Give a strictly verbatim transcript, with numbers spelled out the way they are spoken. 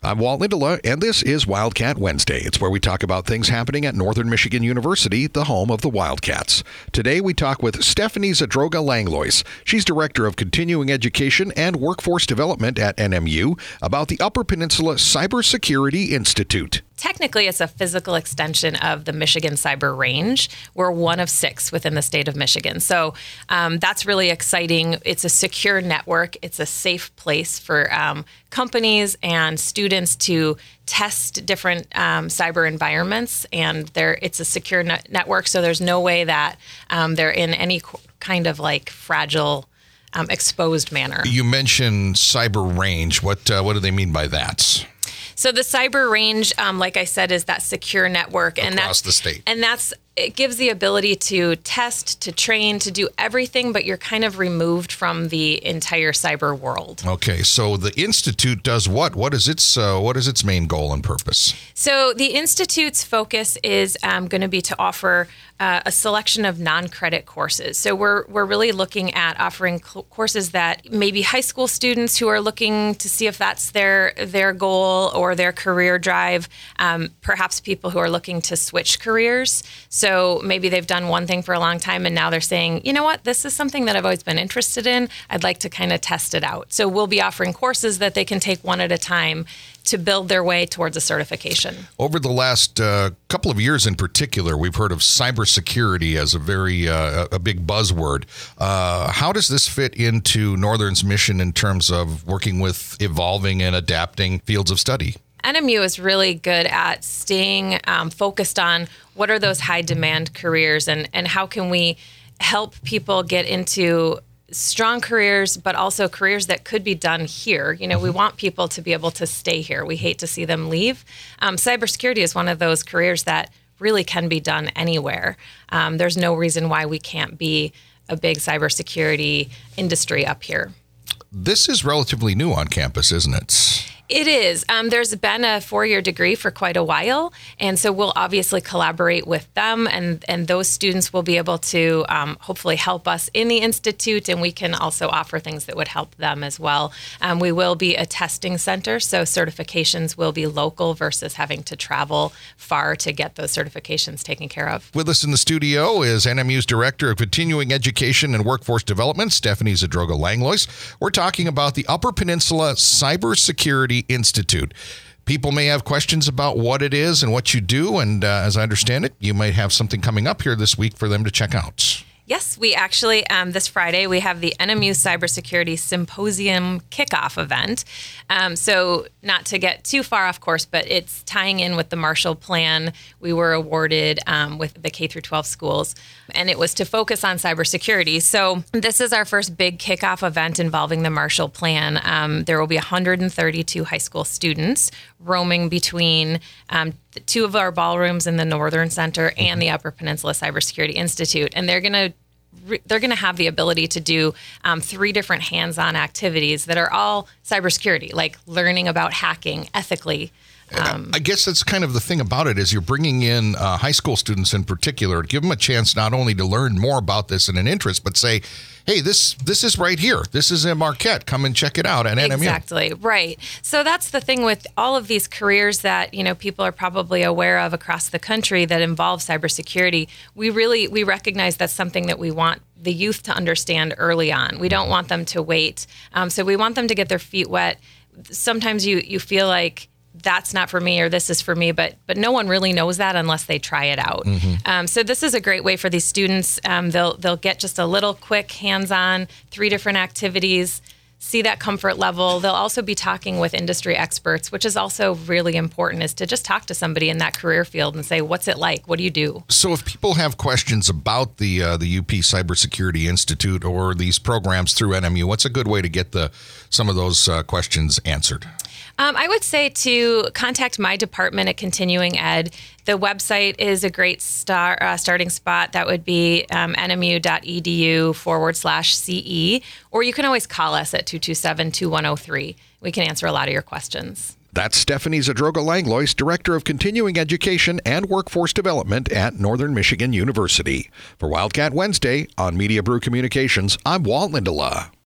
I'm Walt Lindelof, and this is Wildcat Wednesday. It's where we talk about things happening at Northern Michigan University, the home of the Wildcats. Today, we talk with Stephanie Zadroga Langlois. She's Director of Continuing Education and Workforce Development at N M U about the Upper Peninsula Cybersecurity Institute. Technically, it's a physical extension of the Michigan Cyber Range. We're one of six within the state of Michigan. So um, that's really exciting. It's a secure network. It's a safe place for um, companies and students to test different um, cyber environments. And there, it's a secure net- network, so there's no way that um, they're in any co- kind of like fragile, um, exposed manner. You mentioned Cyber Range. What uh, what do they mean by that? So the Cyber Range, um, like I said, is that secure network. And Across that's, the state. And that's it gives the ability to test, to train, to do everything, but you're kind of removed from the entire cyber world. Okay, so the Institute does what? What is its uh, what is its main goal and purpose? So the Institute's focus is um, going to be to offer uh, a selection of non-credit courses. So we're we're really looking at offering cl- courses that maybe high school students who are looking to see if that's their their goal or their career drive, um, perhaps people who are looking to switch careers. So maybe they've done one thing for a long time and now they're saying, you know what, this is something that I've always been interested in. I'd like to kind of test it out. So we'll be offering courses that they can take one at a time to build their way towards a certification. Over the last uh, couple of years in particular, we've heard of cybersecurity as a very uh, a big buzzword. Uh, how does this fit into Northern's mission in terms of working with evolving and adapting fields of study? N M U is really good at staying um, focused on what are those high demand careers and, and how can we help people get into strong careers, but also careers that could be done here. You know, we want people to be able to stay here. We hate to see them leave. Um, cybersecurity is one of those careers that really can be done anywhere. Um, there's no reason why we can't be a big cybersecurity industry up here. This is relatively new on campus, isn't it? It is. Um, there's been a four-year degree for quite a while, and so we'll obviously collaborate with them, and, and those students will be able to um, hopefully help us in the Institute, and we can also offer things that would help them as well. Um, we will be a testing center, so certifications will be local versus having to travel far to get those certifications taken care of. With us in the studio is N M U's Director of Continuing Education and Workforce Development, Stephanie Zadroga Langlois. We're talking about the Upper Peninsula Cybersecurity Institute. People may have questions about what it is and what you do, and uh, as I understand it, you might have something coming up here this week for them to check out. Yes, we actually, um, this Friday, we have the N M U Cybersecurity Symposium kickoff event. Um, so not to get too far off course, but it's tying in with the Marshall Plan. We were awarded um, with the K through twelve schools, and it was to focus on cybersecurity. So this is our first big kickoff event involving the Marshall Plan. Um, there will be one hundred thirty-two high school students roaming between um, the two of our ballrooms in the Northern Center and the Upper Peninsula Cybersecurity Institute, and they're going to they're going to have the ability to do um, three different hands-on activities that are all cybersecurity, like learning about hacking ethically. Um, I guess that's kind of the thing about it is you're bringing in uh, high school students in particular, give them a chance not only to learn more about this and an interest, but say, hey, this this is right here. This is in Marquette. Come and check it out at N M U. Exactly, right. So that's the thing with all of these careers that, you know, people are probably aware of across the country that involve cybersecurity. We really, we recognize that's something that we want the youth to understand early on. We don't want them to wait. Um, so we want them to get their feet wet. Sometimes you you feel like that's not for me or this is for me, but but no one really knows that unless they try it out. Mm-hmm. Um, so this is a great way for these students. Um, they'll they'll get just a little quick hands-on, three different activities, see that comfort level. They'll also be talking with industry experts, which is also really important, is to just talk to somebody in that career field and say, what's it like? What do you do? So if people have questions about the uh, the U P Cybersecurity Institute or these programs through N M U, what's a good way to get the some of those uh, questions answered? Um, I would say to contact my department at Continuing Ed. The website is a great star, uh, starting spot. That would be um, nmu.edu forward slash CE. Or you can always call us at two two seven, two one zero three. We can answer a lot of your questions. That's Stephanie Zadroga Langlois, Director of Continuing Education and Workforce Development at Northern Michigan University. For Wildcat Wednesday on Media Brew Communications, I'm Walt Lindelof.